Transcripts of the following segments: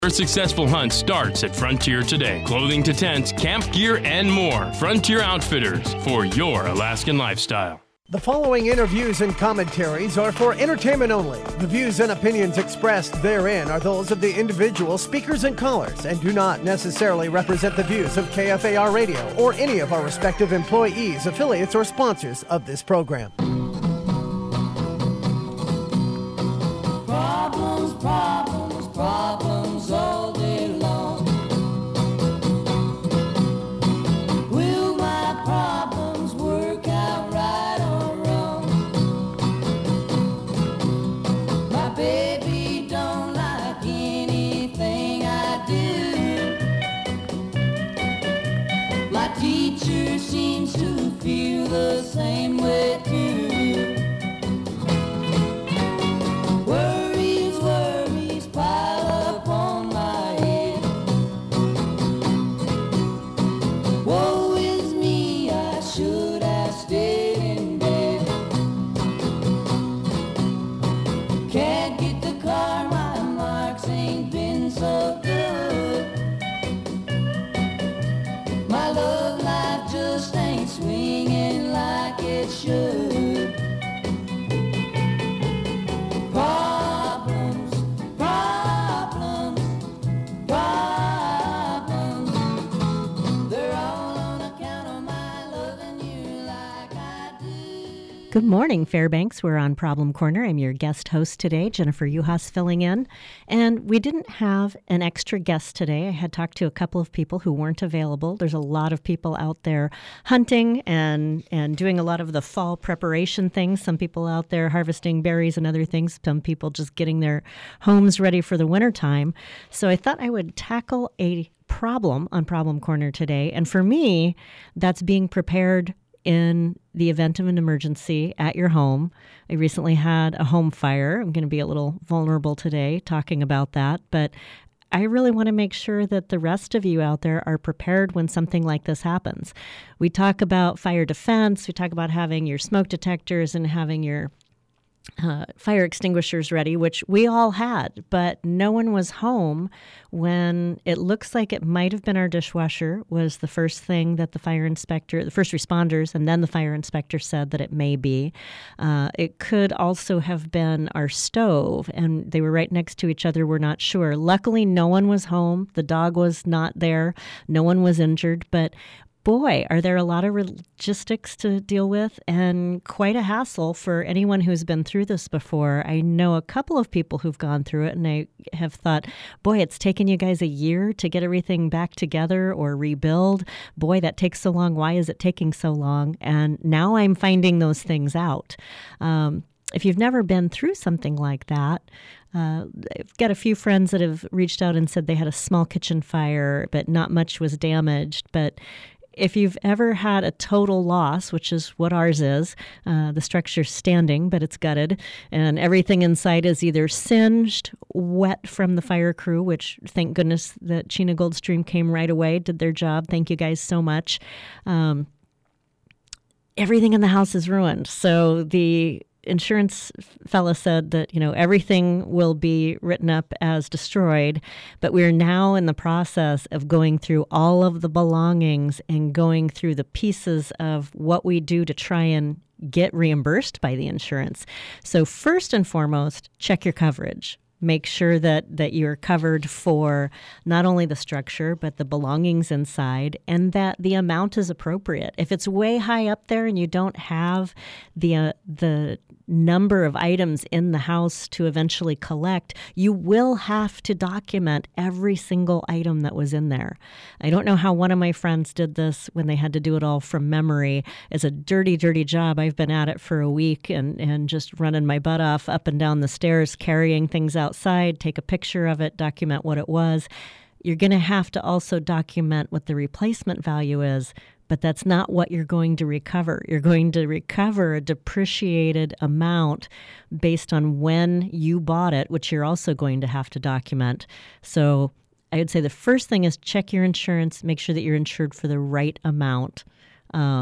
Your successful hunt starts at Frontier today. Clothing to tents, camp gear, and more. Frontier Outfitters for your Alaskan lifestyle. The following interviews and commentaries are for entertainment only. The views and opinions expressed therein are those of the individual speakers and callers and do not necessarily represent the views of KFAR Radio or any of our respective employees, affiliates, or sponsors of this program. Problems, problems, problems all day long. Will my problems work out right or wrong? My baby don't like anything I do. My teacher seems to feel the same way too. Worries pile up on my head. Woe is me, I should have stayed in bed. Can't get the car, my marks ain't been so good. My love life just ain't swinging like it should. Problems, problems, problems. They're all on account of my loving you like I do. Good morning, Fairbanks. We're on Problem Corner. I'm your guest host today, Jennifer Uhas, filling in. And we didn't have an extra guest today. I had talked to a couple of people who weren't available. There's a lot of people out there hunting and doing a lot of the fall preparation things. Some people out there harvesting berries and other things. Some people just getting their homes ready for the wintertime. So I thought I would tackle a problem on Problem Corner today. And for me, that's being prepared in the event of an emergency at your home. I recently had a home fire. I'm going to be a little vulnerable today talking about that, but I really want to make sure that the rest of you out there are prepared when something like this happens. We talk about fire defense. We talk about having your smoke detectors and having your fire extinguishers ready, which we all had, but no one was home when it looks like it might have been our dishwasher was the first thing that the first responders, and then the fire inspector said that it may be. It could also have been our stove, and they were right next to each other. We're not sure. Luckily, no one was home. The dog was not there. No one was injured, but boy, are there a lot of logistics to deal with and quite a hassle for anyone who's been through this before. I know a couple of people who've gone through it, and I have thought, boy, it's taken you guys a year to get everything back together or rebuild. Boy, that takes so long. Why is it taking so long? And now I'm finding those things out. If you've never been through something like that, I've got a few friends that have reached out and said they had a small kitchen fire, but not much was damaged. But if you've ever had a total loss, which is what ours is, the structure's standing, but it's gutted, and everything inside is either singed, wet from the fire crew, which thank goodness that Chena Goldstream came right away, did their job. Thank you guys so much. Everything in the house is ruined. So the insurance fella said that, everything will be written up as destroyed, but we're now in the process of going through all of the belongings and going through the pieces of what we do to try and get reimbursed by the insurance. So first and foremost, check your coverage. Make sure that you're covered for not only the structure, but the belongings inside, and that the amount is appropriate. If it's way high up there and you don't have the number of items in the house to eventually collect, you will have to document every single item that was in there. I don't know how one of my friends did this when they had to do it all from memory. It's a dirty, dirty job. I've been at it for a week and just running my butt off up and down the stairs, carrying things outside, take a picture of it, document what it was. You're going to have to also document what the replacement value is, but that's not what you're going to recover. You're going to recover a depreciated amount based on when you bought it, which you're also going to have to document. So I would say the first thing is check your insurance, make sure that you're insured for the right amount.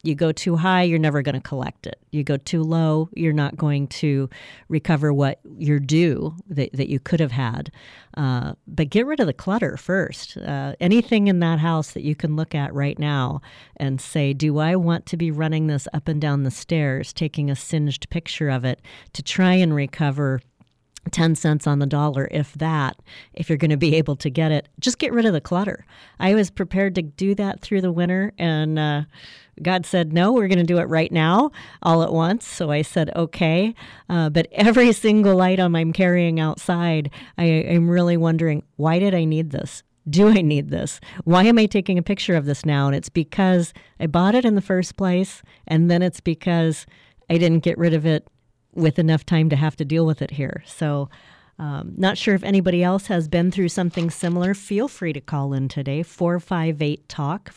You go too high, you're never going to collect it. You go too low, you're not going to recover what you're due that you could have had. But get rid of the clutter first. Anything in that house that you can look at right now and say, do I want to be running this up and down the stairs, taking a singed picture of it to try and recover 10 cents on the dollar, if you're going to be able to get it, just get rid of the clutter. I was prepared to do that through the winter, and God said, no, we're going to do it right now, all at once. So I said, okay. But every single item I'm carrying outside, I'm really wondering, why did I need this? Do I need this? Why am I taking a picture of this now? And it's because I bought it in the first place, and then it's because I didn't get rid of it with enough time to have to deal with it here. So not sure if anybody else has been through something similar. Feel free to call in today, 458-TALK,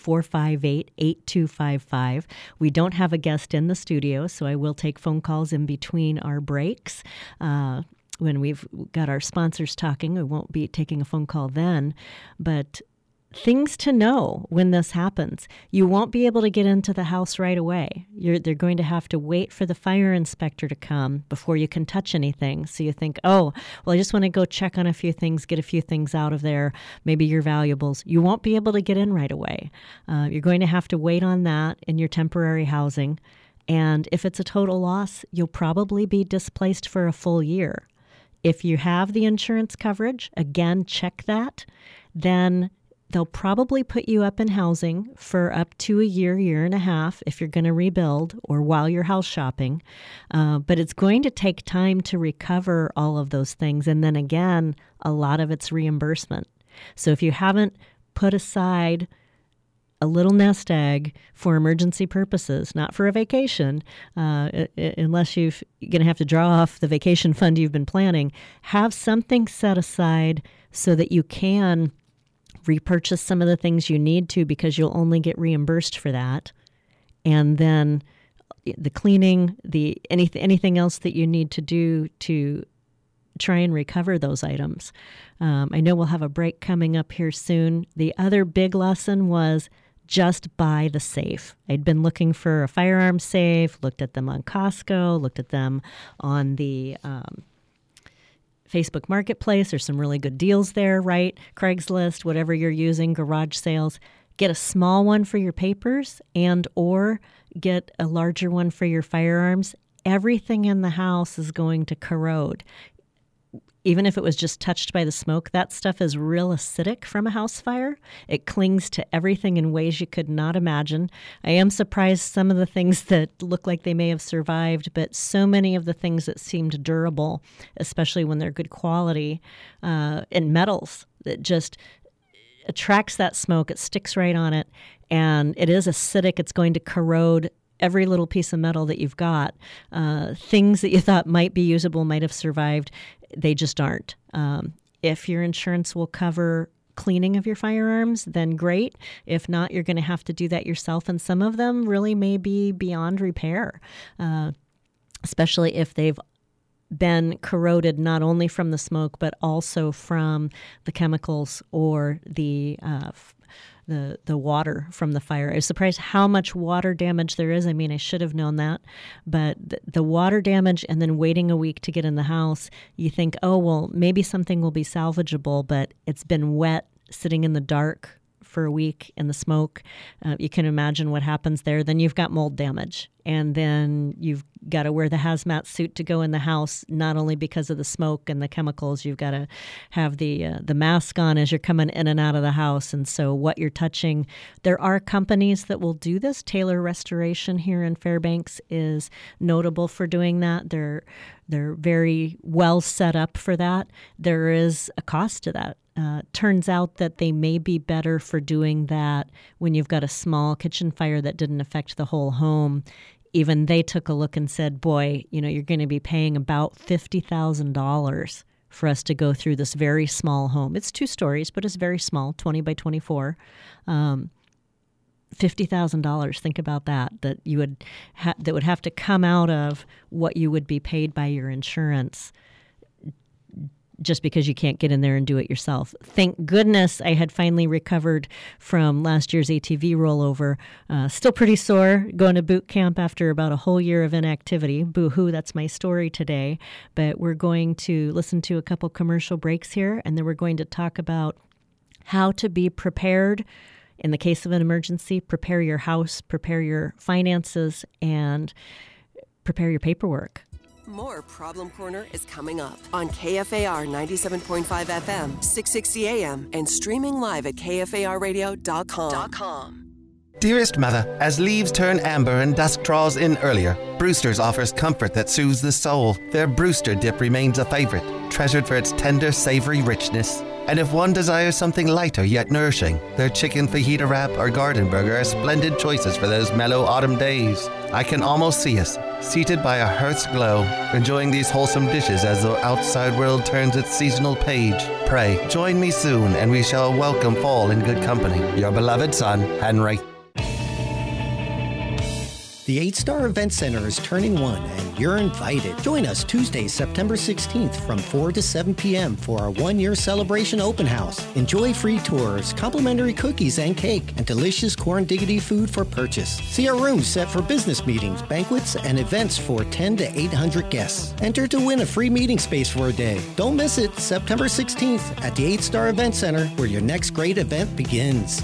458-8255. We don't have a guest in the studio, so I will take phone calls in between our breaks. When we've got our sponsors talking, we won't be taking a phone call then. But things to know when this happens. You won't be able to get into the house right away. They're going to have to wait for the fire inspector to come before you can touch anything. So you think, oh, well, I just want to go check on a few things, get a few things out of there, maybe your valuables. You won't be able to get in right away. You're going to have to wait on that in your temporary housing. And if it's a total loss, you'll probably be displaced for a full year. If you have the insurance coverage, again, check that, then they'll probably put you up in housing for up to a year and a half if you're going to rebuild or while you're house shopping. But it's going to take time to recover all of those things. And then again, a lot of it's reimbursement. So if you haven't put aside a little nest egg for emergency purposes, not for a vacation, unless you're going to have to draw off the vacation fund you've been planning, have something set aside so that you can repurchase some of the things you need to, because you'll only get reimbursed for that. And then the cleaning, anything else that you need to do to try and recover those items. I know we'll have a break coming up here soon. The other big lesson was just buy the safe. I'd been looking for a firearm safe, looked at them on Costco, looked at them on the Facebook Marketplace. There's some really good deals there, right? Craigslist, whatever you're using, garage sales. Get a small one for your papers or get a larger one for your firearms. Everything in the house is going to corrode. Even if it was just touched by the smoke, that stuff is real acidic from a house fire. It clings to everything in ways you could not imagine. I am surprised some of the things that look like they may have survived, but so many of the things that seemed durable, especially when they're good quality, and metals, that just attracts that smoke. It sticks right on it, and it is acidic. It's going to corrode every little piece of metal that you've got. Things that you thought might be usable might have survived. They just aren't. If your insurance will cover cleaning of your firearms, then great. If not, you're going to have to do that yourself. And some of them really may be beyond repair, especially if they've been corroded not only from the smoke, but also from the chemicals or the water from the fire. I was surprised how much water damage there is. I mean, I should have known that. But the water damage and then waiting a week to get in the house, you think, oh, well, maybe something will be salvageable, but it's been wet, sitting in the dark for a week in the smoke. You can imagine what happens there. Then you've got mold damage. And then you've got to wear the hazmat suit to go in the house, not only because of the smoke and the chemicals. You've got to have the mask on as you're coming in and out of the house. And so what you're touching, there are companies that will do this. Taylor Restoration here in Fairbanks is notable for doing that. They're very well set up for that. There is a cost to that. Turns out that they may be better for doing that when you've got a small kitchen fire that didn't affect the whole home. Even they took a look and said, boy, you're going to be paying about $50,000 for us to go through this very small home. It's 2 stories, but it's very small, 20 by 24. $50,000. Think about that. That you would that would have to come out of what you would be paid by your insurance just because you can't get in there and do it yourself. Thank goodness I had finally recovered from last year's ATV rollover. Still pretty sore going to boot camp after about a whole year of inactivity. Boo-hoo, that's my story today. But we're going to listen to a couple commercial breaks here, and then we're going to talk about how to be prepared in the case of an emergency, prepare your house, prepare your finances, and prepare your paperwork. More Problem Corner is coming up on KFAR 97.5 FM, 660 AM, and streaming live at KFARradio.com. Dearest Mother, as leaves turn amber and dusk draws in earlier, Brewster's offers comfort that soothes the soul. Their Brewster dip remains a favorite, treasured for its tender, savory richness. And if one desires something lighter yet nourishing, their chicken fajita wrap or garden burger are splendid choices for those mellow autumn days. I can almost see us, seated by a hearth's glow, enjoying these wholesome dishes as the outside world turns its seasonal page. Pray, join me soon, and we shall welcome fall in good company. Your beloved son, Henry. The 8-Star Event Center is turning 1, and you're invited. Join us Tuesday, September 16th from 4 to 7 p.m. for our 1-year celebration open house. Enjoy free tours, complimentary cookies and cake, and delicious corn diggity food for purchase. See our rooms set for business meetings, banquets, and events for 10 to 800 guests. Enter to win a free meeting space for a day. Don't miss it, September 16th at the 8-Star Event Center, where your next great event begins.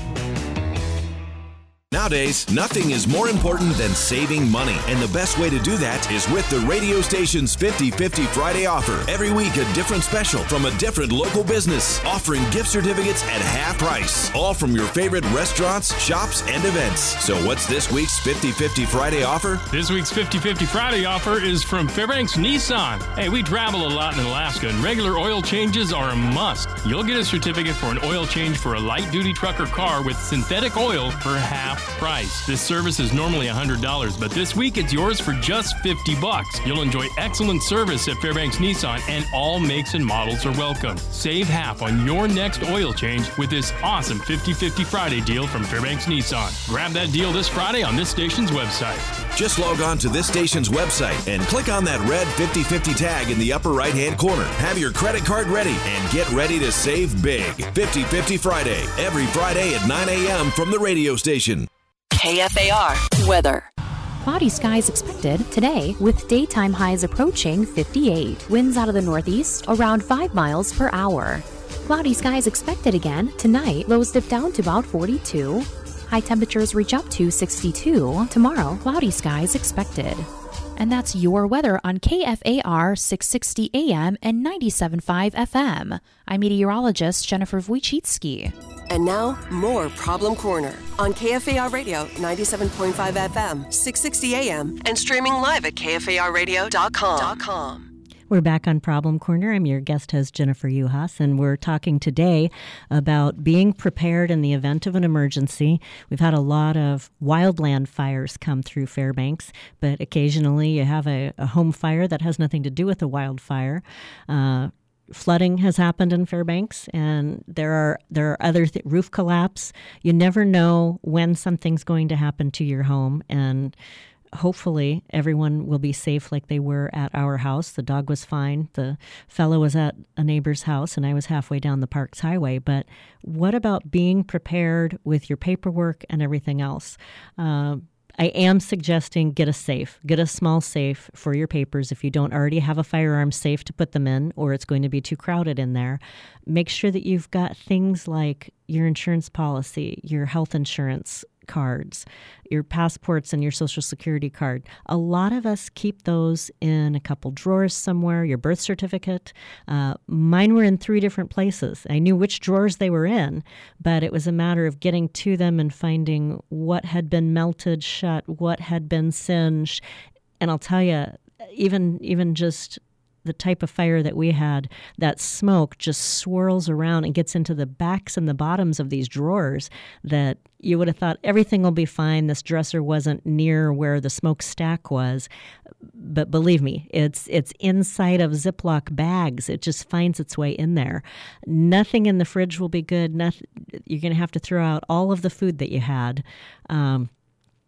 Nowadays, nothing is more important than saving money, and the best way to do that is with the radio station's 50/50 Friday offer. Every week, a different special from a different local business, offering gift certificates at half price, all from your favorite restaurants, shops, and events. So what's this week's 50/50 Friday offer? This week's 50/50 Friday offer is from Fairbanks Nissan. Hey, we travel a lot in Alaska, and regular oil changes are a must. You'll get a certificate for an oil change for a light-duty truck or car with synthetic oil for half price. This service is normally $100, but this week it's yours for just $50. You'll enjoy excellent service at Fairbanks Nissan, and all makes and models are welcome. Save half on your next oil change with this awesome 50/50 Friday deal from Fairbanks Nissan. Grab that deal this Friday on this station's website. Just log on to this station's website and click on that red 50/50 tag in the upper right-hand corner. Have your credit card ready and get ready to save big. 50/50 Friday, every Friday at 9 a.m. from the radio station. KFAR weather. Cloudy skies expected today with daytime highs approaching 58. Winds out of the northeast around 5 miles per hour. Cloudy skies expected again tonight. Lows dip down to about 42. High temperatures reach up to 62. Tomorrow, cloudy skies expected. And that's your weather on KFAR 660 AM and 97.5 FM. I'm meteorologist Jennifer Wojcicki. And now, more Problem Corner on KFAR Radio 97.5 FM, 660 AM, and streaming live at KFARradio.com. We're back on Problem Corner. I'm your guest host, Jennifer Uhas, and we're talking today about being prepared in the event of an emergency. We've had a lot of wildland fires come through Fairbanks, but occasionally you have a home fire that has nothing to do with a wildfire. Flooding has happened in Fairbanks, and there are other roof collapse. You never know when something's going to happen to your home, and hopefully everyone will be safe like they were at our house. The dog was fine. The fellow was at a neighbor's house, and I was halfway down the Parks Highway. But what about being prepared with your paperwork and everything else? I am suggesting get a safe. Get a small safe for your papers if you don't already have a firearm safe to put them in, or it's going to be too crowded in there. Make sure that you've got things like your insurance policy, your health insurance cards, your passports, and your Social Security card. A lot of us keep those in a couple drawers somewhere, your birth certificate. Mine were in 3 different places. I knew which drawers they were in, but it was a matter of getting to them and finding what had been melted shut, what had been singed. And I'll tell you, even just the type of fire that we had, that smoke just swirls around and gets into the backs and the bottoms of these drawers that you would have thought everything will be fine. This dresser wasn't near where the smokestack was. But believe me, it's inside of Ziploc bags. It just finds its way in there. Nothing in the fridge will be good. You're going to have to throw out all of the food that you had.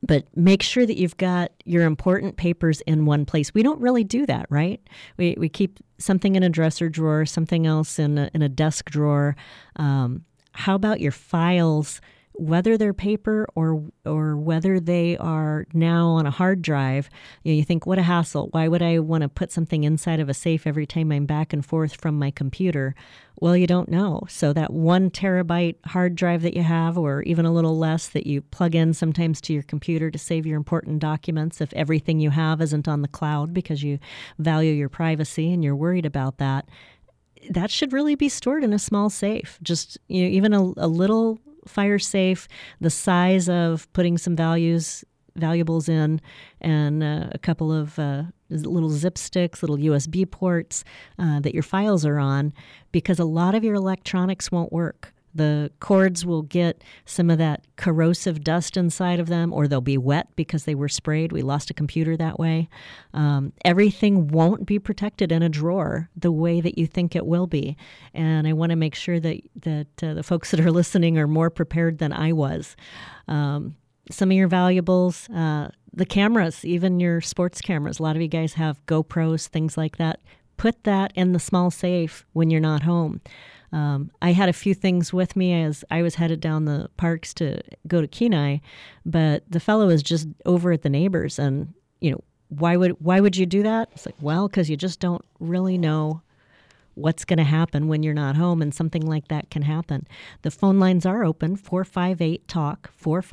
But make sure that you've got your important papers in one place. We don't really do that, right? We keep something in a dresser drawer, something else in a desk drawer. How about your files, whether they're paper or whether they are now on a hard drive? You think, what a hassle. Why would I want to put something inside of a safe every time I'm back and forth from my computer? Well, you don't know. So that 1 terabyte hard drive that you have, or even a little less, that you plug in sometimes to your computer to save your important documents if everything you have isn't on the cloud because you value your privacy and you're worried about that, that should really be stored in a small safe. Just even a little fire safe, the size of putting some valuables in, and a couple of little zip sticks, little USB ports that your files are on, because a lot of your electronics won't work. The cords will get some of that corrosive dust inside of them, or they'll be wet because they were sprayed. We lost a computer that way. Everything won't be protected in a drawer the way that you think it will be. And I want to make sure that the folks that are listening are more prepared than I was. Some of your valuables, the cameras, even your sports cameras. A lot of you guys have GoPros, things like that. Put that in the small safe when you're not home. I had a few things with me as I was headed down the parks to go to Kenai, but the fellow was just over at the neighbors, and why would you do that? It's like, well, because you just don't really know what's going to happen when you're not home, and something like that can happen. The phone lines are open, 458-TALK,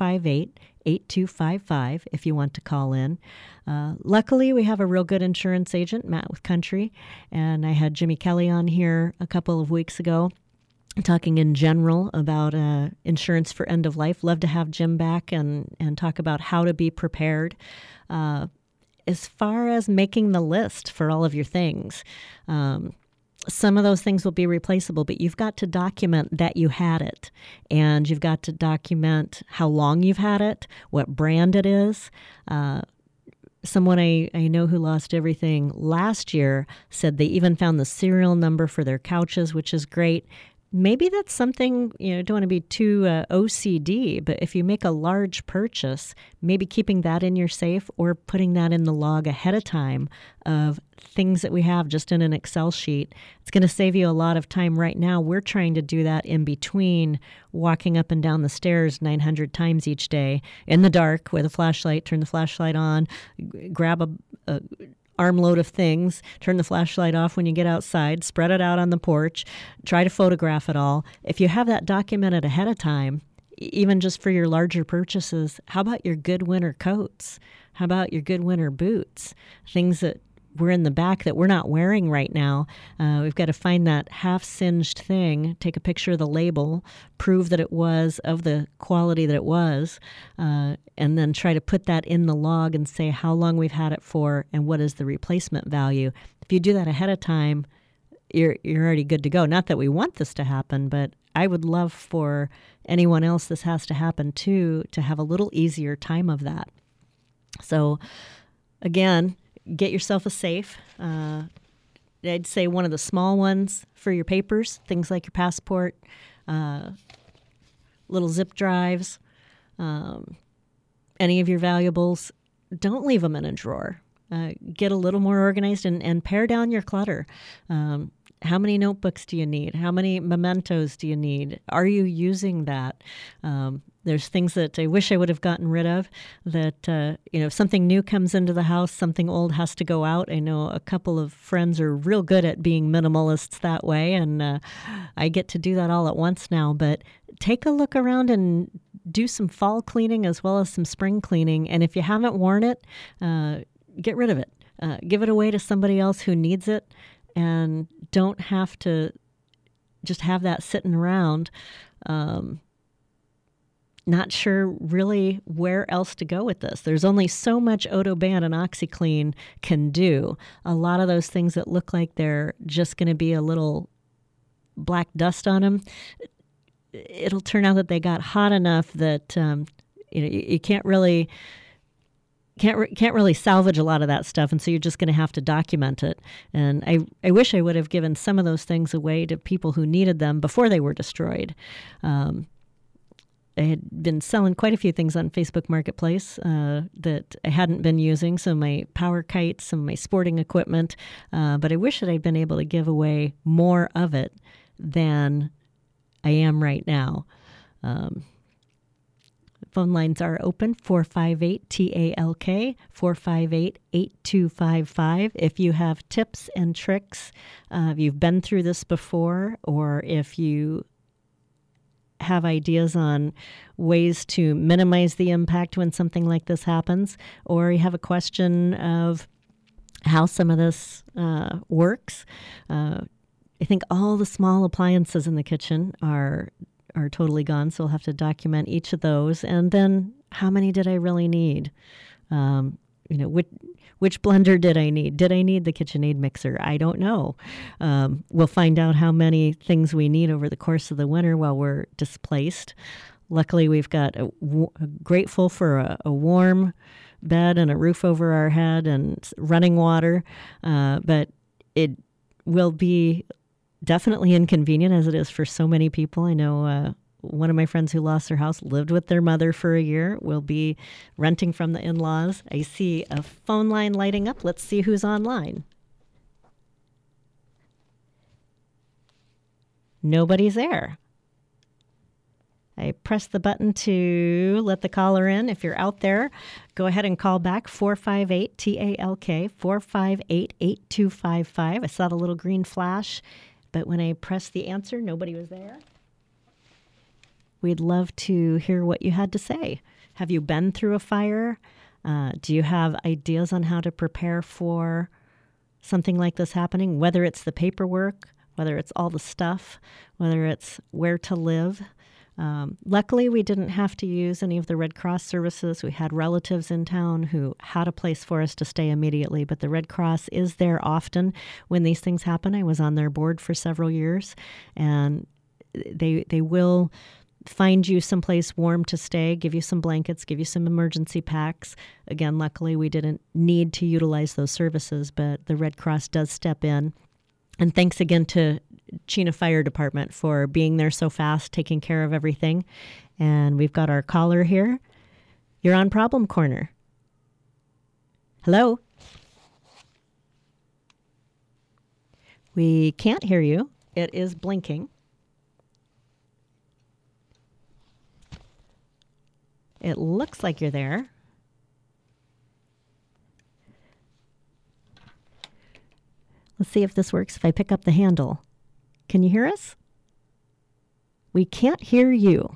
458-8255 if you want to call in. Luckily, we have a real good insurance agent, Matt with Country, and I had Jimmy Kelly on here a couple of weeks ago talking in general about insurance for end of life. Love to have Jim back and talk about how to be prepared. As far as making the list for all of your things, some of those things will be replaceable, but you've got to document that you had it. And you've got to document how long you've had it, what brand it is. Someone I know who lost everything last year said they even found the serial number for their couches, which is great. Maybe that's something, don't want to be too OCD, but if you make a large purchase, maybe keeping that in your safe or putting that in the log ahead of time of things that we have just in an Excel sheet. It's going to save you a lot of time. Right now, we're trying to do that in between walking up and down the stairs 900 times each day in the dark with a flashlight, turn the flashlight on, grab a armload of things, turn the flashlight off when you get outside, spread it out on the porch, try to photograph it all. If you have that documented ahead of time, even just for your larger purchases, how about your good winter coats? How about your good winter boots? Things that were in the back that we're not wearing right now. We've got to find that half-singed thing, take a picture of the label, prove that it was of the quality that it was, and then try to put that in the log and say how long we've had it for and what is the replacement value. If you do that ahead of time, you're already good to go. Not that we want this to happen, but I would love for anyone else this has to happen to have a little easier time of that. So, again, get yourself a safe. I'd say one of the small ones for your papers, things like your passport, little zip drives, any of your valuables. Don't leave them in a drawer. Get a little more organized and pare down your clutter. How many notebooks do you need? How many mementos do you need? Are you using that? There's things that I wish I would have gotten rid of that, if something new comes into the house, something old has to go out. I know a couple of friends are real good at being minimalists that way, and I get to do that all at once now. But take a look around and do some fall cleaning as well as some spring cleaning. And if you haven't worn it, get rid of it. Give it away to somebody else who needs it, and don't have to just have that sitting around. Not sure really where else to go with this. There's only so much Odoban and OxyClean can do. A lot of those things that look like they're just going to be a little black dust on them, it'll turn out that they got hot enough that you can't really salvage a lot of that stuff, and so you're just going to have to document it. And I wish I would have given some of those things away to people who needed them before they were destroyed. I had been selling quite a few things on Facebook Marketplace that I hadn't been using, some of my power kites, some of my sporting equipment, but I wish that I'd been able to give away more of it than I am right now. Phone lines are open, 458-TALK, 458-8255. If you have tips and tricks, if you've been through this before, or if you have ideas on ways to minimize the impact when something like this happens, or you have a question of how some of this works. I think all the small appliances in the kitchen are totally gone, so we'll have to document each of those. And then how many did I really need? Which blender did I need? Did I need the KitchenAid mixer? I don't know. We'll find out how many things we need over the course of the winter while we're displaced. Luckily, we've got grateful for a warm bed and a roof over our head and running water, but it will be definitely inconvenient, as it is for so many people. I know one of my friends who lost their house lived with their mother for a year, will be renting from the in-laws. I see a phone line lighting up. Let's see who's online. Nobody's there. I press the button to let the caller in. If you're out there, go ahead and call back, 458-TALK, 458-8255. I saw the little green flash, but when I pressed the answer, nobody was there. We'd love to hear what you had to say. Have you been through a fire? Do you have ideas on how to prepare for something like this happening, whether it's the paperwork, whether it's all the stuff, whether it's where to live? Luckily, we didn't have to use any of the Red Cross services. We had relatives in town who had a place for us to stay immediately, but the Red Cross is there often when these things happen. I was on their board for several years, and they will find you someplace warm to stay, give you some blankets, give you some emergency packs. Again, luckily, we didn't need to utilize those services, but the Red Cross does step in. And thanks again to Chena Fire Department for being there so fast, taking care of everything. And we've got our caller here. You're on Problem Corner. Hello? We can't hear you. It is blinking. It looks like you're there. Let's see if this works. If I pick up the handle. Can you hear us? We can't hear you.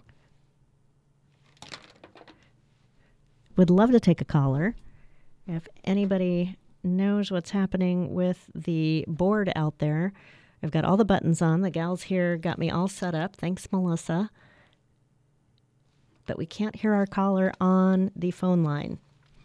Would love to take a caller. If anybody knows what's happening with the board out there, I've got all the buttons on. The gals here got me all set up. Thanks, Melissa. But we can't hear our caller on the phone line.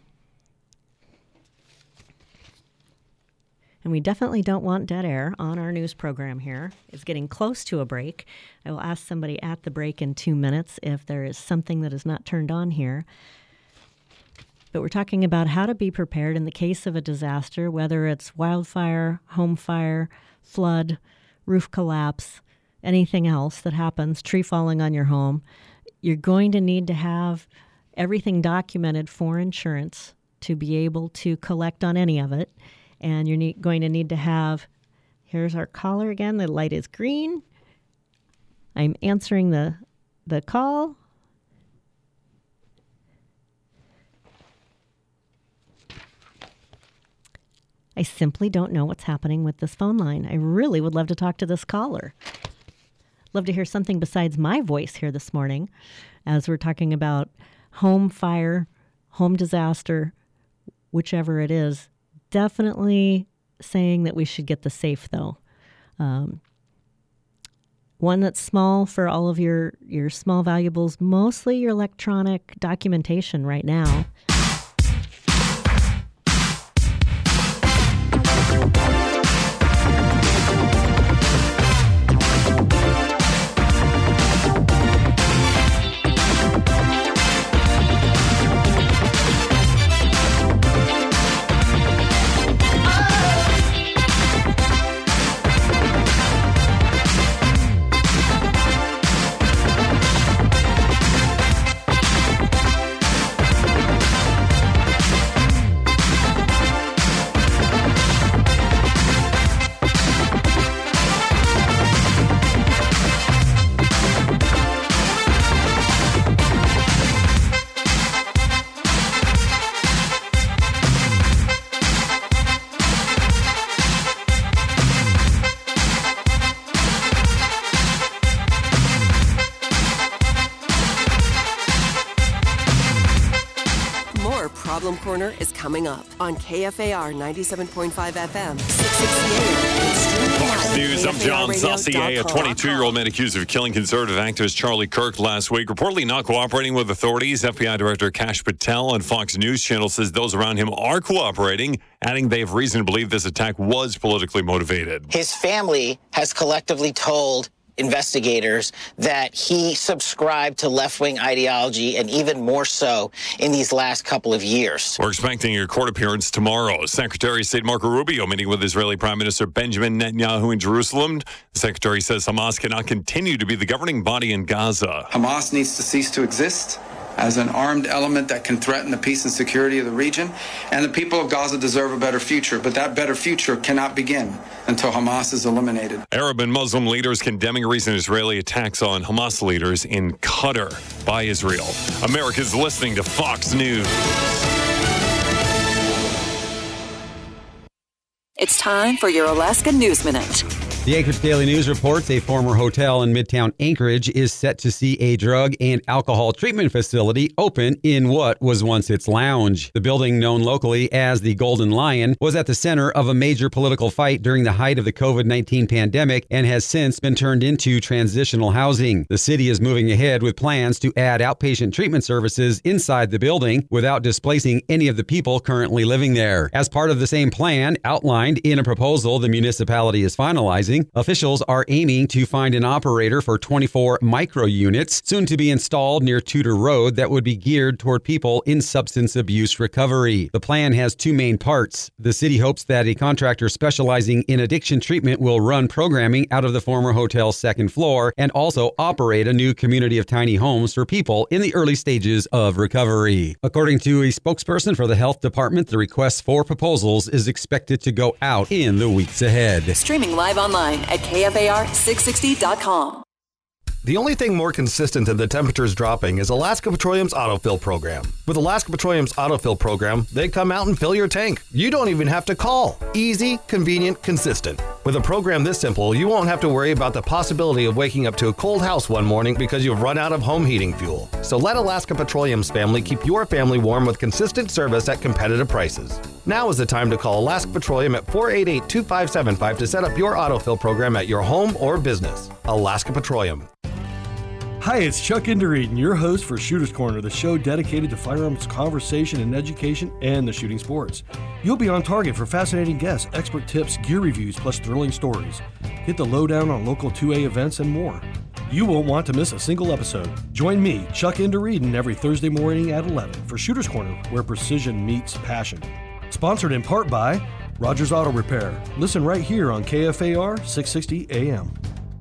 And we definitely don't want dead air on our news program here. It's getting close to a break. I will ask somebody at the break in 2 minutes if there is something that is not turned on here. But we're talking about how to be prepared in the case of a disaster, whether it's wildfire, home fire, flood, roof collapse, anything else that happens, tree falling on your home. You're going to need to have everything documented for insurance to be able to collect on any of it. And you're going to need to have, here's our caller again. The light is green. I'm answering the call. I simply don't know what's happening with this phone line. I really would love to talk to this caller. Love to hear something besides my voice here this morning as we're talking about home fire, home disaster, whichever it is. Definitely saying that we should get the safe, though. One that's small for all of your small valuables, mostly your electronic documentation right now. Problem Corner is coming up on KFAR 97.5 FM, 660 AM, and streaming Fox live News, at I'm John Saucier. A 22-year-old man accused of killing conservative activist Charlie Kirk last week, reportedly not cooperating with authorities. FBI Director Kash Patel on Fox News Channel says those around him are cooperating, adding they have reason to believe this attack was politically motivated. His family has collectively told investigators that he subscribed to left-wing ideology, and even more so in these last couple of years. We're expecting a court appearance tomorrow. Secretary of State Marco Rubio meeting with Israeli Prime Minister Benjamin Netanyahu in Jerusalem. The secretary says Hamas cannot continue to be the governing body in Gaza. Hamas needs to cease to exist as an armed element that can threaten the peace and security of the region. And the people of Gaza deserve a better future, but that better future cannot begin until Hamas is eliminated. Arab and Muslim leaders condemning recent Israeli attacks on Hamas leaders in Qatar by Israel. America's listening to Fox News. It's time for your Alaska News Minute. The Anchorage Daily News reports a former hotel in Midtown Anchorage is set to see a drug and alcohol treatment facility open in what was once its lounge. The building, known locally as the Golden Lion, was at the center of a major political fight during the height of the COVID-19 pandemic and has since been turned into transitional housing. The city is moving ahead with plans to add outpatient treatment services inside the building without displacing any of the people currently living there. As part of the same plan outlined in a proposal the municipality is finalizing, officials are aiming to find an operator for 24 micro units soon to be installed near Tudor Road that would be geared toward people in substance abuse recovery. The plan has two main parts. The city hopes that a contractor specializing in addiction treatment will run programming out of the former hotel's second floor and also operate a new community of tiny homes for people in the early stages of recovery. According to a spokesperson for the health department, the request for proposals is expected to go out in the weeks ahead. Streaming live online at KFAR660.com. The only thing more consistent than the temperatures dropping is Alaska Petroleum's autofill program. With Alaska Petroleum's autofill program, they come out and fill your tank. You don't even have to call. Easy, convenient, consistent. With a program this simple, you won't have to worry about the possibility of waking up to a cold house one morning because you've run out of home heating fuel. So let Alaska Petroleum's family keep your family warm with consistent service at competitive prices. Now is the time to call Alaska Petroleum at 488-2575 to set up your autofill program at your home or business. Alaska Petroleum. Hi, it's Chuck Indereden, your host for Shooter's Corner, the show dedicated to firearms conversation and education and the shooting sports. You'll be on target for fascinating guests, expert tips, gear reviews, plus thrilling stories. Get the lowdown on local 2A events and more. You won't want to miss a single episode. Join me, Chuck Indereden, every Thursday morning at 11 for Shooter's Corner, where precision meets passion. Sponsored in part by Rogers Auto Repair. Listen right here on KFAR 660 AM.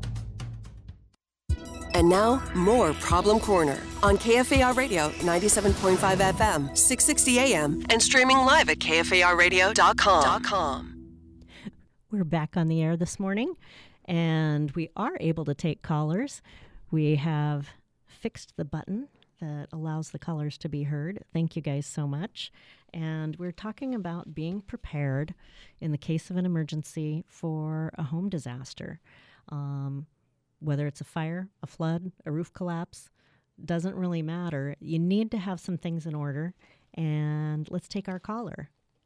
And now, more Problem Corner on KFAR Radio 97.5 FM, 660 AM, and streaming live at KFARradio.com. We're back on the air this morning, and we are able to take callers. We have fixed the button that allows the callers to be heard. Thank you guys so much. And we're talking about being prepared in the case of an emergency for a home disaster. Whether it's a fire, a flood, a roof collapse, doesn't really matter. You need to have some things in order. And let's take our caller.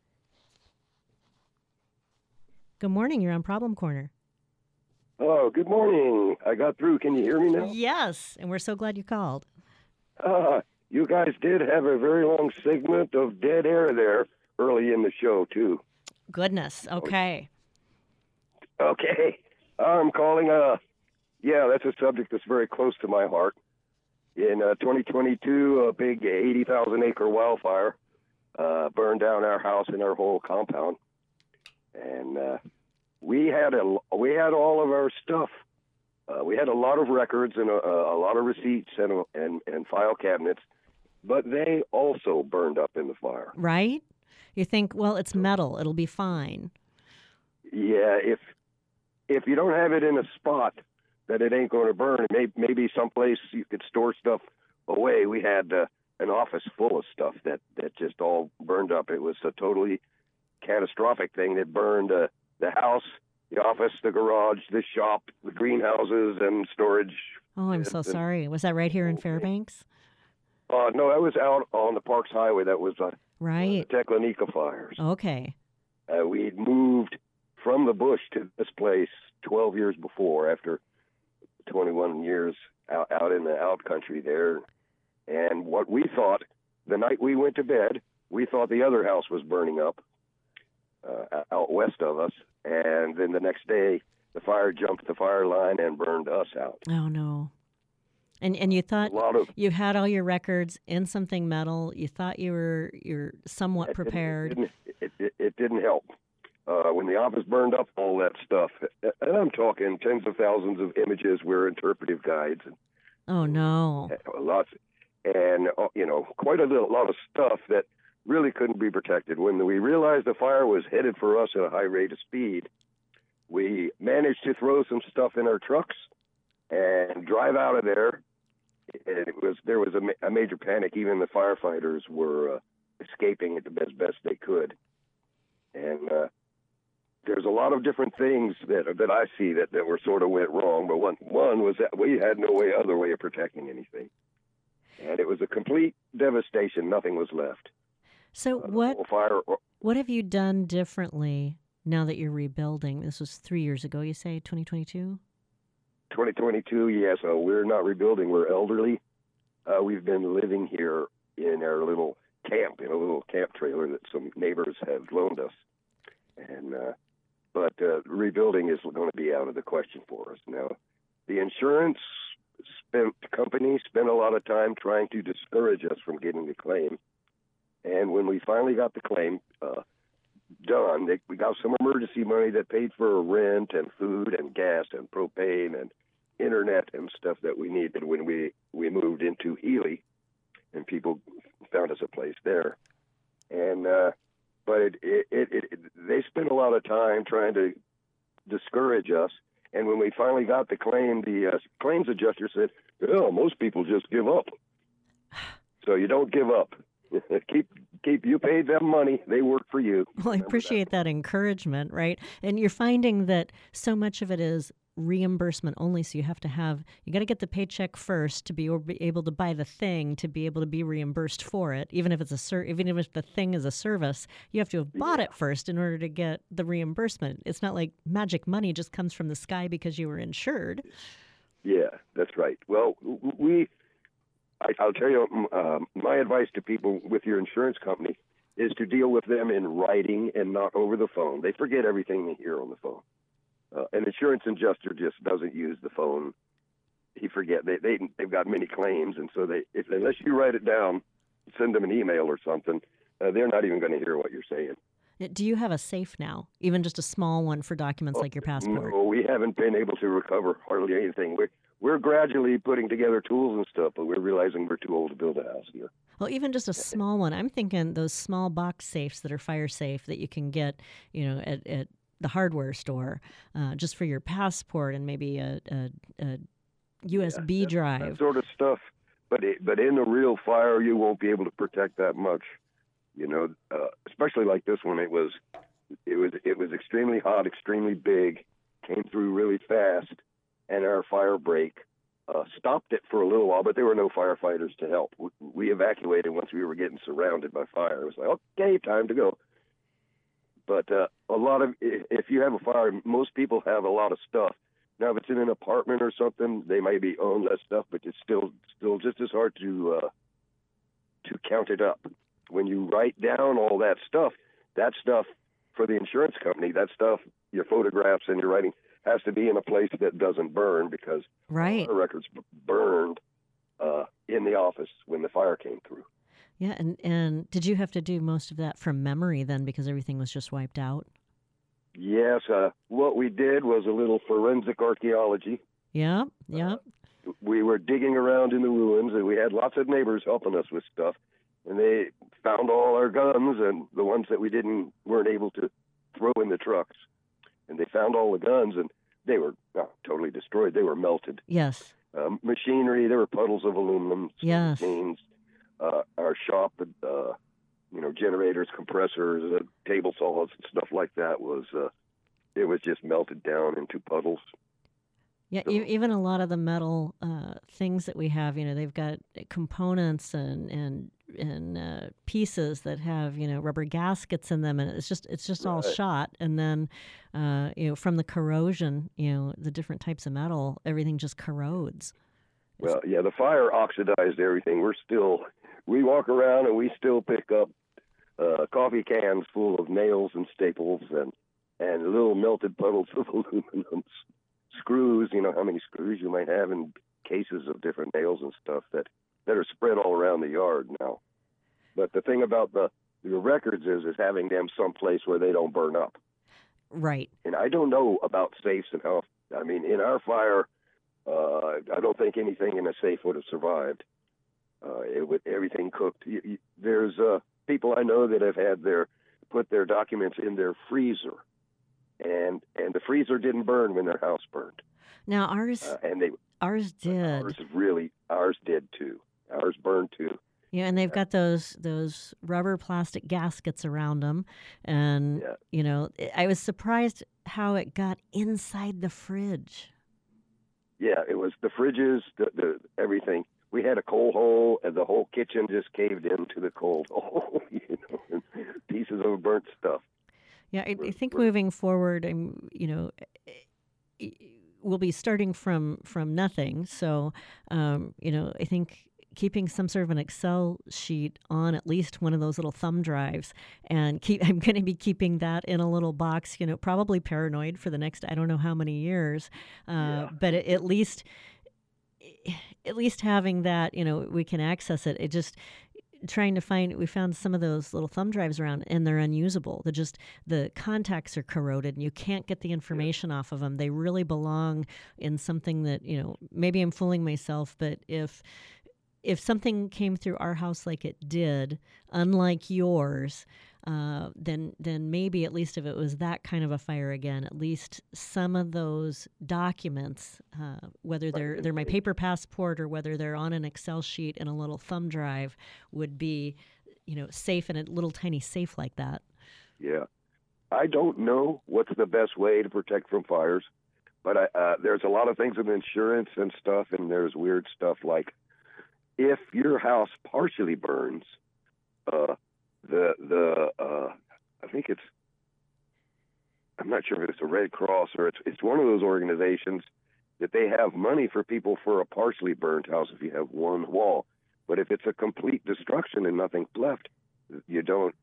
Good morning. You're on Problem Corner. Oh, good morning. I got through. Can you hear me now? Yes, and we're so glad you called. You guys did have a very long segment of dead air there early in the show, too. Goodness. Okay. Okay. I'm calling yeah, that's a subject that's very close to my heart. In 2022, a big 80,000-acre wildfire burned down our house and our whole compound. And we had all of our stuff. We had a lot of records and a lot of receipts and file cabinets, but they also burned up in the fire. Right? You think, well, it's metal. It'll be fine. Yeah, if you don't have it in a spot that it ain't going to burn, maybe someplace you could store stuff away. We had an office full of stuff that just all burned up. It was a totally catastrophic thing that burned the house, the office, the garage, the shop, the greenhouses, and storage. Oh, I'm so sorry. Was that right here in Fairbanks? No, that was out on the Parks Highway. That was Right. The Teclanica fires. Okay. We'd moved from the bush to this place 12 years before, after 21 years out in the out country there. And what we thought, the night we went to bed, we thought the other house was burning up out west of us. And then the next day, the fire jumped the fire line and burned us out. Oh, no. And you thought you had all your records in something metal. You thought you're somewhat prepared. It didn't help. When the office burned up, all that stuff, and I'm talking tens of thousands of images were interpretive guides. Oh, no. Lots, and, quite a lot of stuff that really couldn't be protected. When we realized the fire was headed for us at a high rate of speed, we managed to throw some stuff in our trucks and drive out of there. And there was a major panic. Even the firefighters were escaping at the best they could. And there's a lot of different things that I see that were sort of went wrong. But one was that we had no other way of protecting anything. And it was a complete devastation. Nothing was left. So what have you done differently now that you're rebuilding? This was 3 years ago, you say, 2022? 2022, yes. We're not rebuilding. We're elderly. We've been living here in our little camp, in a little camp trailer that some neighbors have loaned us. And but rebuilding is going to be out of the question for us now. The insurance company spent a lot of time trying to discourage us from getting the claim. And when we finally got the claim done, we got some emergency money that paid for rent and food and gas and propane and internet and stuff that we needed when we moved into Healy, and people found us a place there. And but they spent a lot of time trying to discourage us. And when we finally got the claim, the claims adjuster said, "Oh, most people just give up." So you don't give up. Keep you paid them money. They work for you. Well, I appreciate that encouragement, right? And you're finding that so much of it is reimbursement only. So you got to get the paycheck first to be able to buy the thing, to be able to be reimbursed for it. Even if even if the thing is a service, you have to have bought it first in order to get the reimbursement. It's not like magic money just comes from the sky because you were insured. Yeah, that's right. Well, I'll tell you, my advice to people with your insurance company is to deal with them in writing and not over the phone. They forget everything they hear on the phone. An insurance adjuster just doesn't use the phone. He forget they've got many claims, and so unless you write it down, send them an email or something, they're not even going to hear what you're saying. Do you have a safe now, even just a small one for documents like your passport? No, we haven't been able to recover hardly anything. We're gradually putting together tools and stuff, but we're realizing we're too old to build a house here. Well, even just a small one. I'm thinking those small box safes that are fire safe that you can get, at the hardware store, just for your passport and maybe a USB drive. That sort of stuff. But in a real fire, you won't be able to protect that much. Especially like this one, it was extremely hot, extremely big, came through really fast, and our fire break stopped it for a little while, but there were no firefighters to help. We evacuated once we were getting surrounded by fire. It was like, okay, time to go. But if you have a fire, most people have a lot of stuff. Now, if it's in an apartment or something, they might be own less stuff, but it's still just as hard to count it up. When you write down all that stuff for the insurance company, that stuff, your photographs and your writing, has to be in a place that doesn't burn, because right. Our records burned in the office when the fire came through. Yeah, and did you have to do most of that from memory then, because everything was just wiped out? Yes, what we did was a little forensic archaeology. Yeah. We were digging around in the ruins, and we had lots of neighbors helping us with stuff, and they found all our guns and the ones that we weren't able to throw in the trucks. And they found all the guns, and they were totally destroyed. They were melted. Yes. Machinery, there were puddles of aluminum. Yes. Machines. Our shop, generators, compressors, table saws, and stuff like that it was just melted down into puddles. Yeah, even a lot of the metal things that we have, they've got components and pieces that have rubber gaskets in them, and it's just all shot. And then from the corrosion, the different types of metal, everything just corrodes. Well, yeah, the fire oxidized everything. We walk around and we still pick up coffee cans full of nails and staples and little melted puddles of aluminum, screws. You know how many screws you might have in cases of different nails and stuff that are spread all around the yard now. But the thing about the records is having them someplace where they don't burn up. Right. And I don't know about safes and how. I mean, in our fire, I don't think anything in a safe would have survived. Everything cooked. There's people I know that have had put their documents in their freezer, and the freezer didn't burn when their house burned. Now ours did. Ours did too. Ours burned too. Yeah, and they've got those rubber plastic gaskets around them, and I was surprised how it got inside the fridge. Yeah, it was the fridges, the everything. We had a coal hole, and the whole kitchen just caved into the coal hole. And pieces of burnt stuff. Yeah, I think moving forward, we'll be starting from nothing. So, I think keeping some sort of an Excel sheet on at least one of those little thumb drives, and I'm going to be keeping that in a little box. Probably paranoid for the next I don't know how many years, but at least having that, we can access it. It just we found some of those little thumb drives around, and they're unusable. The contacts are corroded, and you can't get the information off of them. They really belong in something that, maybe I'm fooling myself, but if something came through our house like it did, unlike yours, then maybe at least if it was that kind of a fire again, at least some of those documents, whether they're my paper passport or whether they're on an Excel sheet in a little thumb drive, would be, safe in a little tiny safe like that. Yeah. I don't know what's the best way to protect from fires, but there's a lot of things with insurance and stuff, and there's weird stuff like, if your house partially burns, I think I'm not sure if it's a Red Cross or it's one of those organizations that they have money for people for a partially burned house if you have one wall. But if it's a complete destruction and nothing's left, they don't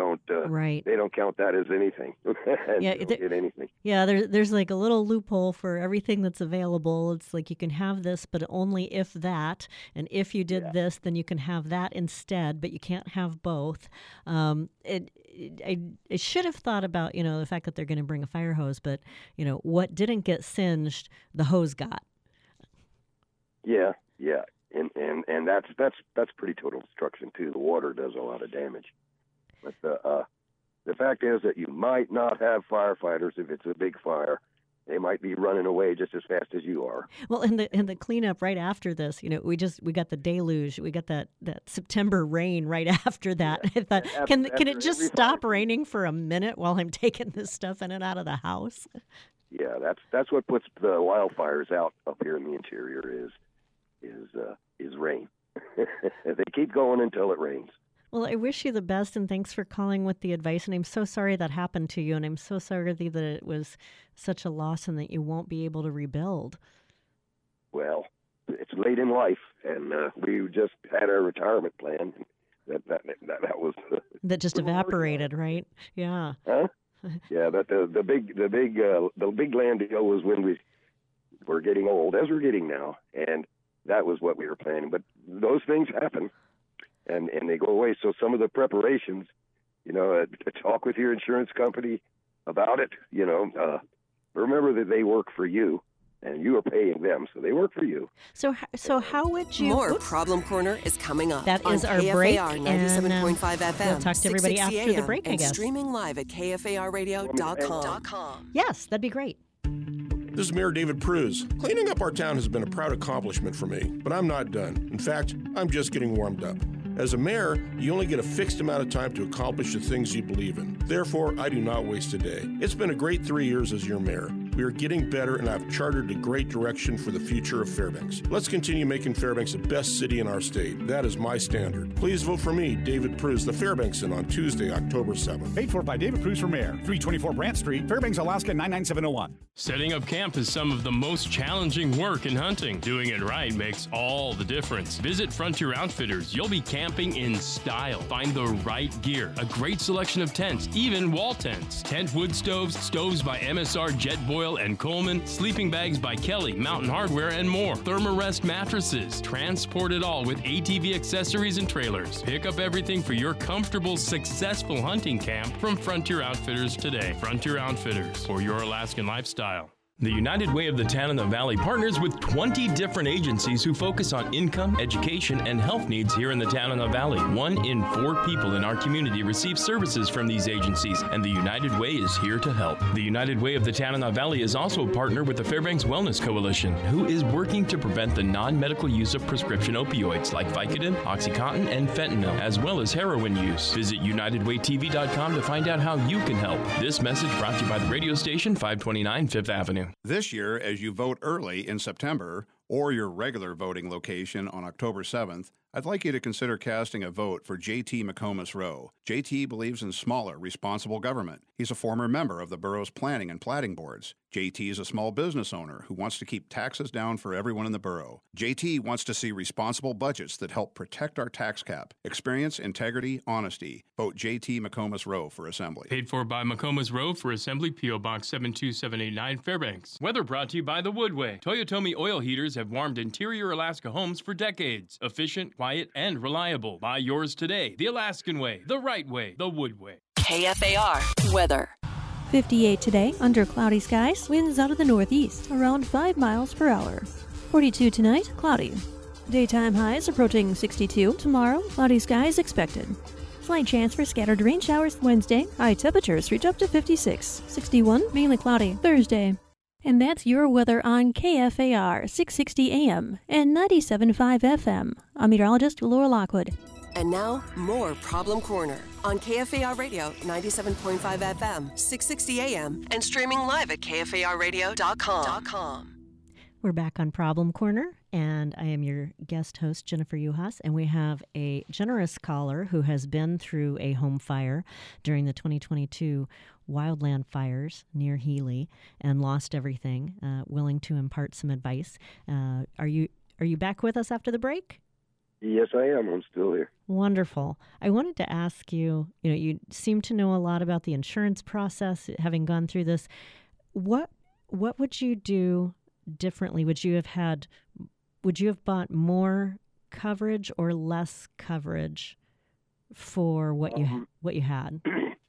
count that as anything. Get anything. Yeah, there's like a little loophole for everything that's available. It's like you can have this, but only if that, and if you did this, then you can have that instead, but you can't have both. I should have thought about the fact that they're going to bring a fire hose, but what didn't get singed, the hose got. Yeah. And that's pretty total destruction too. The water does a lot of damage. But the fact is that you might not have firefighters if it's a big fire. They might be running away just as fast as you are. Well, in the cleanup right after this, we got the deluge. We got that September rain right after that. Yeah. I thought, can it just stop raining for a minute while I'm taking this stuff in and out of the house? Yeah, that's what puts the wildfires out up here in the interior is rain. They keep going until it rains. Well, I wish you the best, and thanks for calling with the advice. And I'm so sorry that happened to you, and I'm so sorry that it was such a loss and that you won't be able to rebuild. Well, it's late in life, and we just had our retirement plan. That was that just evaporated, right? Yeah. Huh? Yeah, but the big land deal was when we were getting old, as we're getting now, and that was what we were planning. But those things happen, and they go away. So some of the preparations, talk with your insurance company about it. Remember that they work for you, and you are paying them, so they work for you. So how would you... More Problem Corner is coming up. That is our KFAR break. 97.5 FM. We'll talk to everybody after the break, I guess. And streaming live at KFARradio.com. Yes, that'd be great. This is Mayor David Pruz. Cleaning up our town has been a proud accomplishment for me, but I'm not done. In fact, I'm just getting warmed up. As a mayor, you only get a fixed amount of time to accomplish the things you believe in. Therefore, I do not waste a day. It's been a great 3 years as your mayor. We are getting better, and I've chartered a great direction for the future of Fairbanks. Let's continue making Fairbanks the best city in our state. That is my standard. Please vote for me, David Pruz, the Fairbanksan, on Tuesday, October 7th. Paid for by David Pruz for mayor. 324 Brant Street, Fairbanks, Alaska 99701. Setting up camp is some of the most challenging work in hunting. Doing it right makes all the difference. Visit Frontier Outfitters. You'll be camping in style. Find the right gear. A great selection of tents, even wall tents. Tent wood stoves, stoves by MSR, Jetboil, and Coleman, sleeping bags by Kelly, Mountain Hardware, and more. Thermarest mattresses. Transport it all with ATV accessories and trailers. Pick up everything for your comfortable, successful hunting camp from Frontier Outfitters today. Frontier Outfitters, for your Alaskan lifestyle. The United Way of the Tanana Valley partners with 20 different agencies who focus on income, education, and health needs here in the Tanana Valley. 1 in 4 people in our community receive services from these agencies, and the United Way is here to help. The United Way of the Tanana Valley is also a partner with the Fairbanks Wellness Coalition, who is working to prevent the non-medical use of prescription opioids like Vicodin, OxyContin, and fentanyl, as well as heroin use. Visit UnitedWayTV.com to find out how you can help. This message brought to you by the radio station 529 Fifth Avenue. This year, as you vote early in September or your regular voting location on October 7th, I'd like you to consider casting a vote for J.T. McComas Rowe. J.T. believes in smaller, responsible government. He's a former member of the borough's planning and platting boards. J.T. is a small business owner who wants to keep taxes down for everyone in the borough. J.T. wants to see responsible budgets that help protect our tax cap. Experience, integrity, honesty. Vote J.T. McComas Rowe for Assembly. Paid for by McComas Rowe for Assembly, P.O. Box 72789, Fairbanks. Weather brought to you by the Woodway. Toyotomi oil heaters have warmed interior Alaska homes for decades. Efficient, quiet, and reliable. Buy yours today. The Alaskan Way, the right way, the Woodway. KFAR weather. 58 today, under cloudy skies, winds out of the northeast, around 5 miles per hour. 42 tonight, cloudy. Daytime highs approaching 62. Tomorrow, cloudy skies expected. Slight chance for scattered rain showers Wednesday. High temperatures reach up to 56. 61, mainly cloudy Thursday. And that's your weather on KFAR 660 AM and 97.5 FM. I'm meteorologist Laura Lockwood. And now, more Problem Corner on KFAR Radio 97.5 FM, 660 AM, and streaming live at KFARradio.com. We're back on Problem Corner, and I am your guest host, Jennifer Uhas, and we have a generous caller who has been through a home fire during the 2022 wildland fires near Healy and lost everything, willing to impart some advice. Are you back with us after the break? Yes, I am. I'm still here. Wonderful. I wanted to ask you, you seem to know a lot about the insurance process, having gone through this. What would you do differently? Would you have bought more coverage or less coverage for what you had?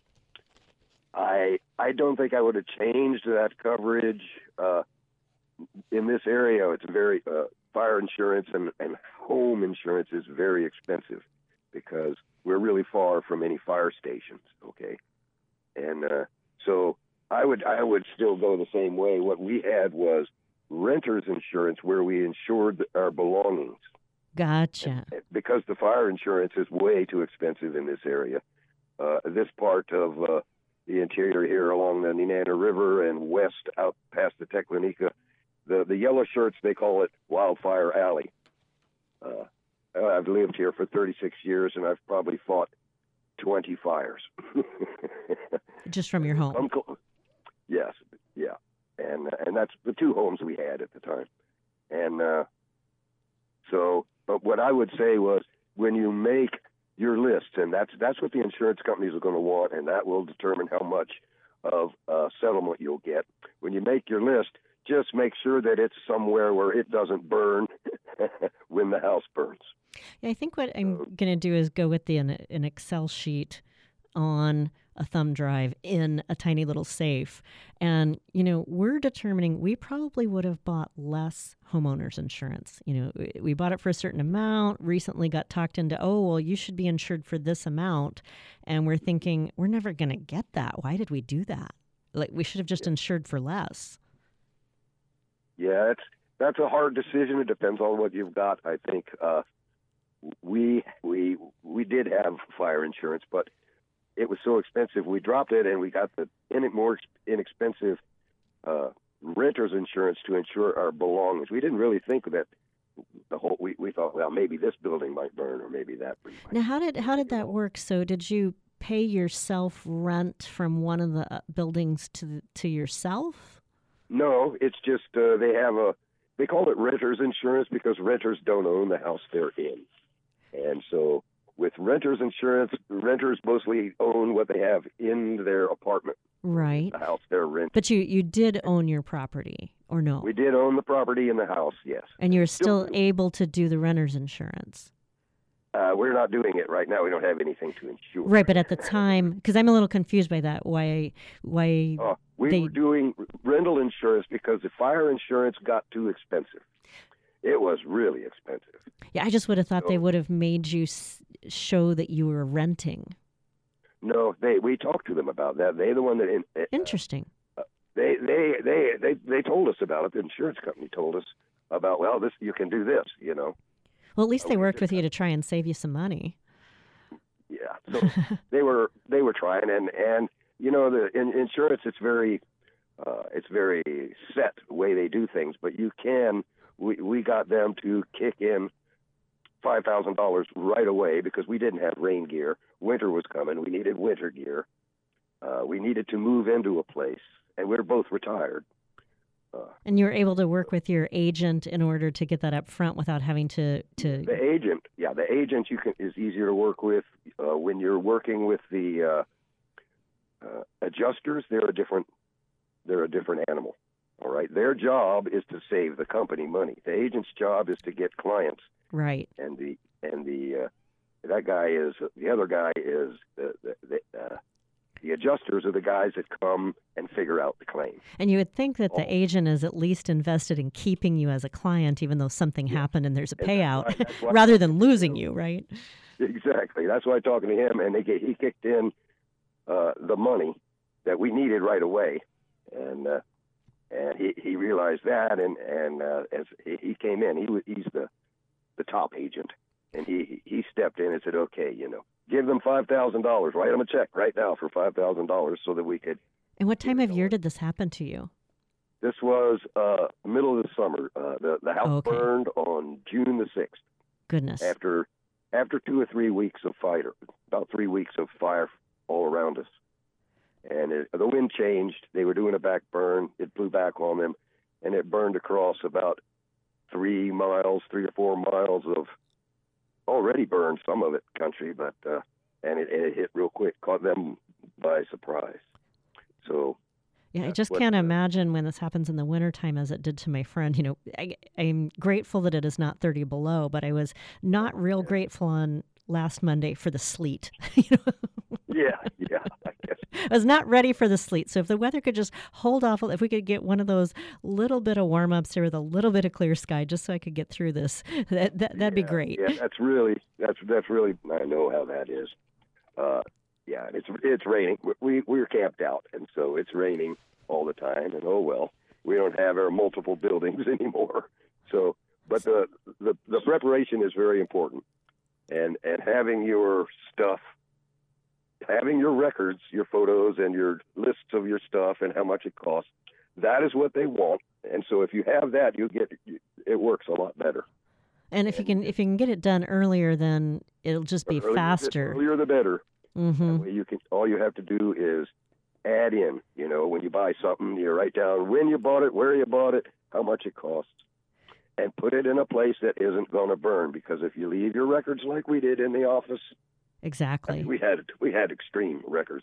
I don't think I would have changed that coverage. In this area, it's very fire insurance and home insurance is very expensive because we're really far from any fire stations. Okay, and so I would still go the same way. What we had was renter's insurance where we insured our belongings. Gotcha. Because the fire insurance is way too expensive in this area. This part of the interior here along the Nenana River and west out past the Teclanica, the yellow shirts, they call it Wildfire Alley. I've lived here for 36 years, and I've probably fought 20 fires. Just from your home? Yes, yeah. And that's the 2 homes we had at the time. And but what I would say was when you make your list, and that's what the insurance companies are going to want, and that will determine how much of settlement you'll get. When you make your list, just make sure that it's somewhere where it doesn't burn when the house burns. Yeah, I think what I'm going to do is go with an Excel sheet on a thumb drive in a tiny little safe. And, we're determining we probably would have bought less homeowners insurance. We bought it for a certain amount, recently got talked into, you should be insured for this amount. And we're thinking, we're never going to get that. Why did we do that? Like, we should have just insured for less. Yeah, that's a hard decision. It depends on what you've got. I think we did have fire insurance, but it was so expensive. We dropped it, and we got the more inexpensive renter's insurance to insure our belongings. We didn't really think that we thought, well, maybe this building might burn or maybe that. Now, how did that work? So did you pay yourself rent from one of the buildings to yourself? No, it's just they call it renter's insurance because renters don't own the house they're in. And so with renter's insurance, renters mostly own what they have in their apartment. Right. The house they're renting. But you did own your property, or no? We did own the property in the house, yes. And you're still able to do the renter's insurance? We're not doing it right now. We don't have anything to insure. Right, but at the time, because I'm a little confused by that, why we were doing rental insurance because the fire insurance got too expensive. It was really expensive. Yeah, I just would have thought they would have made you show that you were renting. No, we talked to them about that. They're the one that interesting. They told us about it. The insurance company told us about, well, this you can do this, you know. Well, at least they worked with you to try and save you some money. Yeah, so they were trying, and you know, the insurance it's very set the way they do things, but you can. We got them to kick in $5,000 right away because we didn't have rain gear. Winter was coming. We needed winter gear. We needed to move into a place, and we were both retired. And you were able to work with your agent in order to get that up front without having to. The agent is easier to work with when you're working with the adjusters. They're a different animal. All right, their job is to save the company money. The agent's job is to get clients. Right. And the other guy is the adjusters are the guys that come and figure out the claim. And you would think that the agent is at least invested in keeping you as a client, even though something happened and there's a payout, that's why rather than losing you, right? Exactly. That's why talking to him, and he kicked in the money that we needed right away, and he realized that, and as he came in, he's the top agent, and he stepped in and said, okay, you know, give them $5,000, write them a check right now for $5,000 so that we could. And what time of year did this happen to you? This was middle of the summer. The house burned on June the 6th. Goodness. After 2 or 3 weeks of fire, about 3 weeks of fire all around us. And the wind changed. They were doing a back burn. It blew back on them, and it burned across about 3 or 4 miles of already burned, some of it country, but and it hit real quick, caught them by surprise. So yeah, I just can't imagine when this happens in the wintertime as it did to my friend. You know, I'm grateful that it is not 30 below, but I was not real grateful on last Monday for the sleet. You know? Yeah, I guess. I was not ready for the sleet. So if the weather could just hold off, if we could get one of those little bit of warm-ups here with a little bit of clear sky, just so I could get through this, that'd be great. Yeah, that's really. I know how that is. Yeah, it's raining. We're camped out, and so it's raining all the time. And oh well, we don't have our multiple buildings anymore. So, but the preparation is very important, and having your stuff. Having your records, your photos, and your lists of your stuff and how much it costs, that is what they want. And so if you have that, it works a lot better. And if you can get it done earlier, then it'll just be faster. The earlier the better. Mm-hmm. That way all you have to do is add in, you know, when you buy something, you write down when you bought it, where you bought it, how much it costs, and put it in a place that isn't going to burn. Because if you leave your records like we did in the office, exactly. We had extreme records.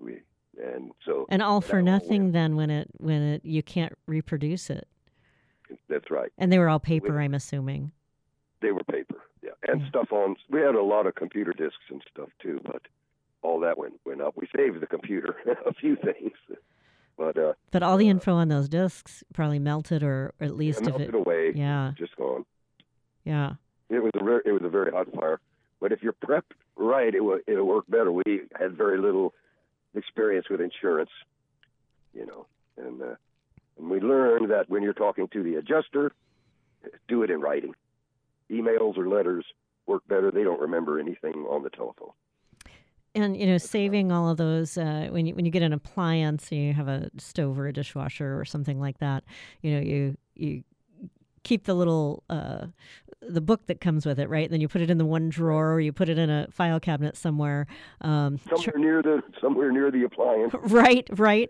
And all for nothing. Then when you can't reproduce it. That's right. And they were all paper, I'm assuming. They were paper, yeah, and stuff on. We had a lot of computer disks and stuff too, but all that went up. We saved the computer, a few things, but all the info on those disks probably melted, or at least melted away. Yeah, just gone. Yeah, it was a very hot fire. But if you're prepped right, it'll work better. We had very little experience with insurance, you know, and we learned that when you're talking to the adjuster, do it in writing. Emails or letters work better. They don't remember anything on the telephone. And saving all of those when you get an appliance, you have a stove or a dishwasher or something like that. You keep the little the book that comes with it, right? And then you put it in the one drawer, or you put it in a file cabinet somewhere. Somewhere near the appliance. Right.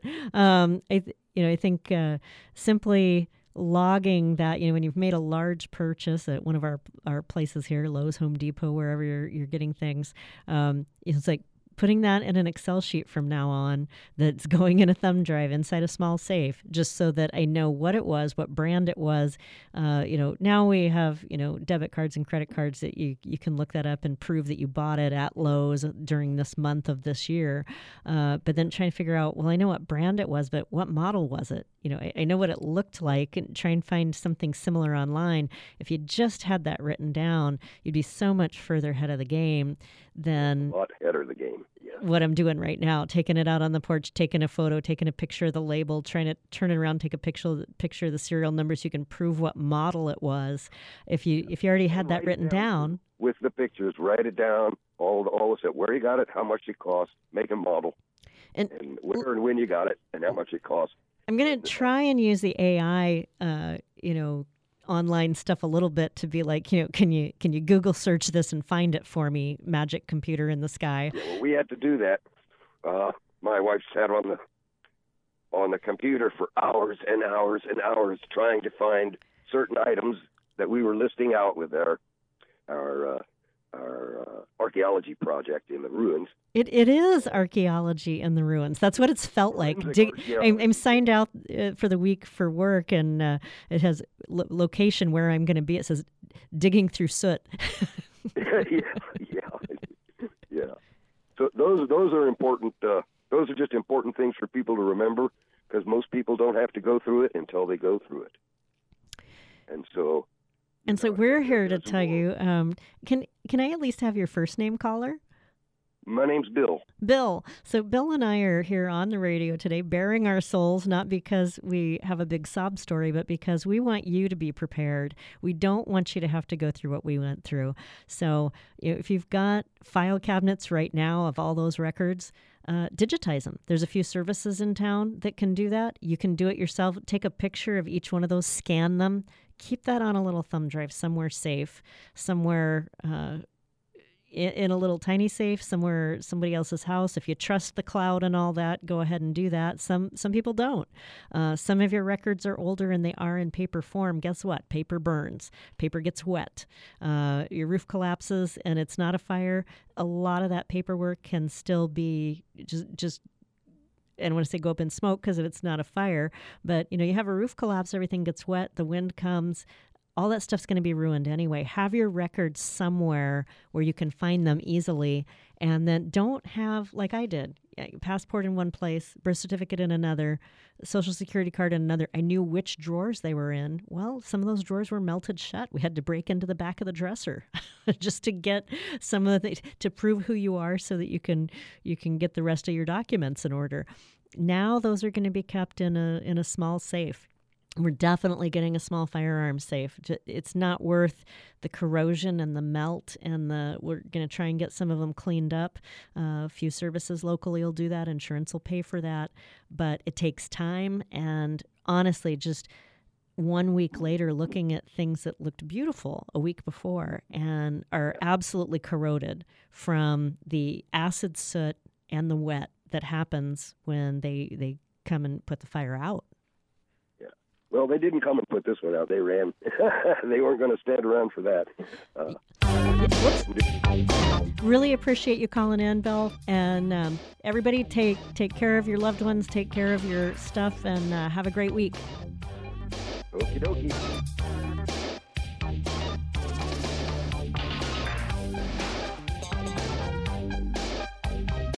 I think simply logging that, when you've made a large purchase at one of our places here, Lowe's, Home Depot, wherever you're getting things, it's like putting that in an Excel sheet from now on that's going in a thumb drive inside a small safe, just so that I know what it was, what brand it was. Now we have, debit cards and credit cards that you can look that up and prove that you bought it at Lowe's during this month of this year. But then trying to figure out, well, I know what brand it was, but what model was it? I know what it looked like, and try and find something similar online. If you just had that written down, you'd be so much further ahead of the game than a lot ahead of the game. Yeah. What I'm doing right now, taking it out on the porch, taking a photo, taking a picture of the label, trying to turn it around, take a picture of the serial number so you can prove what model it was. If you already had that written down. With the pictures, write it down, all the stuff, where you got it, how much it cost, make and model, and where and when you got it, and how much it cost. I'm going to try and use the AI, online stuff a little bit to be like, can you Google search this and find it for me, magic computer in the sky? Yeah, well, we had to do that. My wife sat on the computer for hours and hours and hours trying to find certain items that we were listing out with our archaeology project in the ruins. It is archaeology in the ruins. That's what it's felt like. I'm signed out for the week for work, and it has location where I'm going to be. It says digging through soot. yeah. So those are important. Those are just important things for people to remember, because most people don't have to go through it until they go through it. And so we're here to tell you. Can I at least have your first name, caller? My name's Bill. Bill. So Bill and I are here on the radio today, bearing our souls, not because we have a big sob story, but because we want you to be prepared. We don't want you to have to go through what we went through. So if you've got file cabinets right now of all those records, digitize them. There's a few services in town that can do that. You can do it yourself. Take a picture of each one of those, scan them, keep that on a little thumb drive somewhere safe, somewhere in a little tiny safe, somewhere, somebody else's house. If you trust the cloud and all that, go ahead and do that. Some people don't. Some of your records are older and they are in paper form. Guess what? Paper burns. Paper gets wet. Your roof collapses and it's not a fire. A lot of that paperwork can still be just I don't want to say go up in smoke because it's not a fire, but you have a roof collapse, everything gets wet, the wind comes, all that stuff's going to be ruined anyway. Have your records somewhere where you can find them easily, and then don't have, like I did, passport in one place, birth certificate in another, social security card in another. I knew which drawers they were in. Well, some of those drawers were melted shut. We had to break into the back of the dresser just to get some of the things, to prove who you are so that you can get the rest of your documents in order. Now those are going to be kept in a small safe. We're definitely getting a small firearm safe. It's not worth the corrosion and the melt, and we're going to try and get some of them cleaned up. A few services locally will do that. Insurance will pay for that. But it takes time, and honestly, just 1 week later, looking at things that looked beautiful a week before and are absolutely corroded from the acid soot and the wet that happens when they come and put the fire out. Well, they didn't come and put this one out. They ran. They weren't going to stand around for that. Really appreciate you calling in, Bill. And everybody take care of your loved ones, take care of your stuff, and have a great week. Okie dokie.